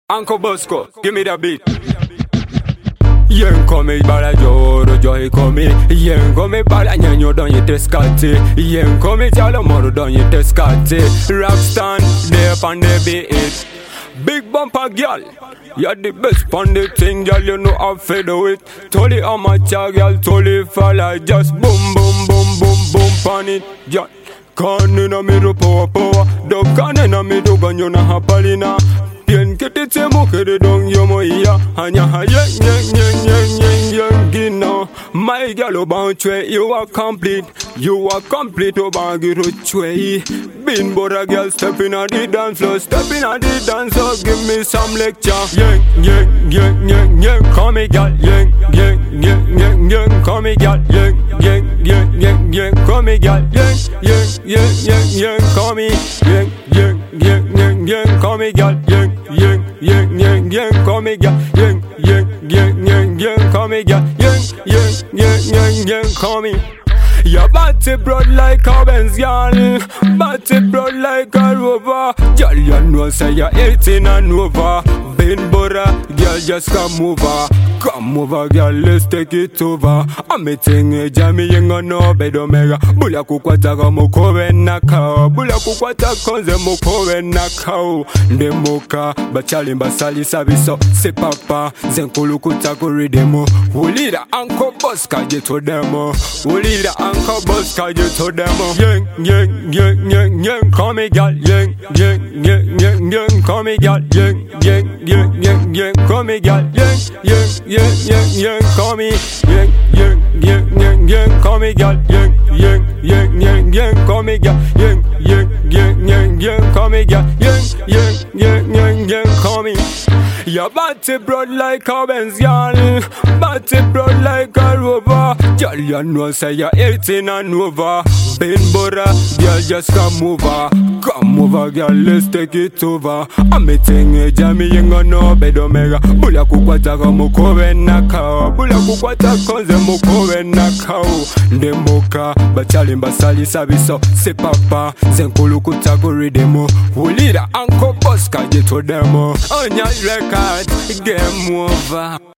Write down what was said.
Uncle Bosco, give me the beat. Yen come bala joro joy come. Yen come bala nyanyo don ye teskate. Yen come jalo moro don ye teskate. Rap stand there on the beat. Big bumper girl, you're the best pon the thing, girl. You know how to do it. Totally amateur, girl. Totally fella. Just boom, boom, boom, boom, boom pon it, girl. Can in a middle power. Dog can in a middle gun, you know how palina. Yen kete temo kede dong yomo iya. Anya ha yen gina. My girl oban chwe, you are complete. You are complete oban giro chwe. Bin bora girl step in a the dance floor. Step in a the dance floor, give me some lecture. Yen, call me girl. Yen, call me girl. Yen, call me girl. Yen, call me. Yen, call me girl. Yen, call me girl. Yen, call me girl. Yen, call me. Your body broad like a Benz, girl. Body broad like a Rover. Girl, you know say you're 18 and over. Bin Bora, girl, just come over. Come over, girl, let's take it over. I'm meeting a jammy, you no bed omega. Bula kukwata mokore nakao. Bula kukwata konze mokore nakao. Demoka, bachali mbasali sabiso. Se papa, zenkulu kutakuri demo. Ulida Uncle Bosco jeto demo. Ulida Uncle Bosco jeto demo. Yen, call me girl. Yen, call me girl. Yen, call me girl. Yen, call me. Yen, call me girl. Yen, call me girl. Yen, call me girl. Yen, call me. Your body broad like a Benz, girl. Body broad like a Rover. Girl, you know say you're 18 and over. Bin Bora, girl, just come over. Come over, girl, let's take it over. I'm meeting a jammy, you no bed omega. Bula kukwata mokore nakao. Bula kukwata konze mokore nakao. Demoka, bachali mbasali sabiso. Se papa, zenkulu kutakuri demo. Ulida Uncle Bosco jeto demo. On your record, game over.